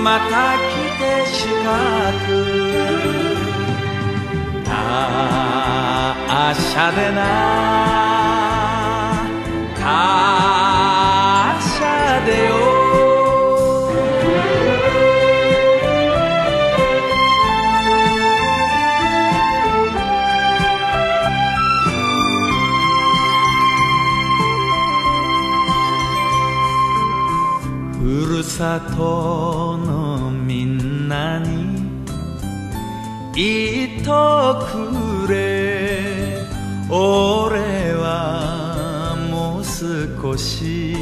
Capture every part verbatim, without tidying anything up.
また来て四角達者でな達者でよふるさとのみんなに言っとくれ俺はもう少し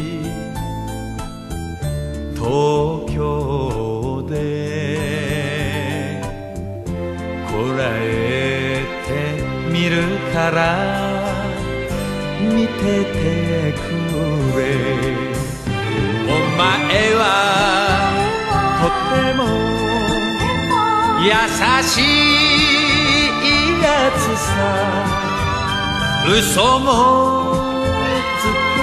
東京でこらえてみるから見ててくれお前はとても優しいやつさ嘘もつけ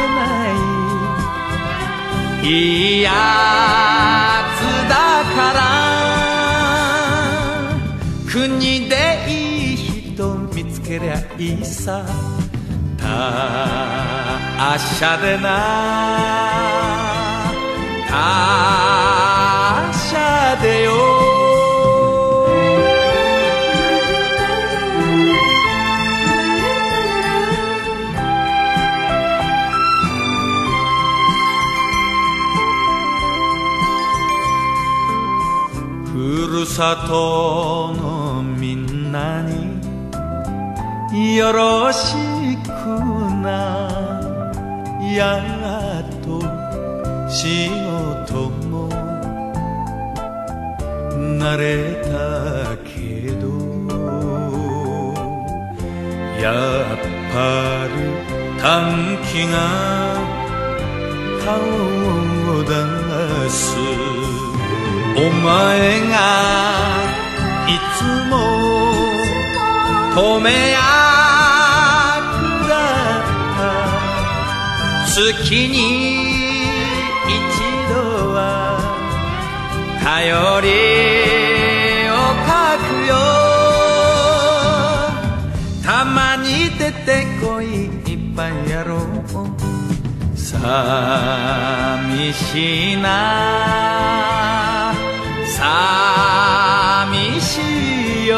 ないいいやつだから国でいい人見つけりゃいいさ達者でな達者でよふるさとのみんなによろしくなやっと仕事も慣れたけどやっぱり短気が顔を出すお前がいつも止め役だった月に一度は頼りを書くよたまに出てこいいっぱいやろう寂しいな寂しいよ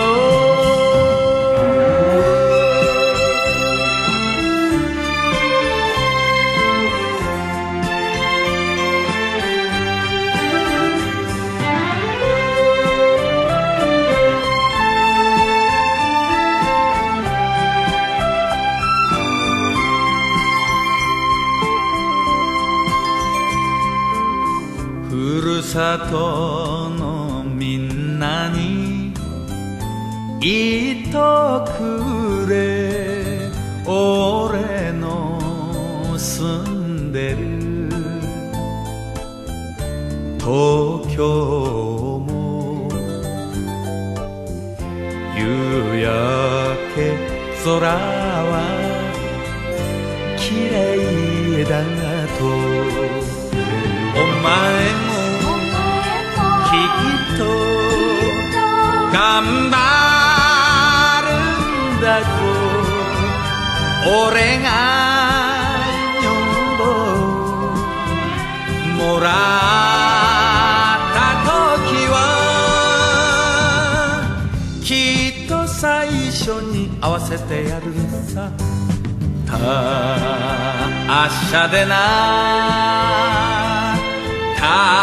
ふるさとのみんなに言っとくれ俺の住んでる東京も夕焼け空はきれいだとお前もきっと頑張るんだぞ俺が女房もらった時はきっと最初に合わせてやるさ達者でな達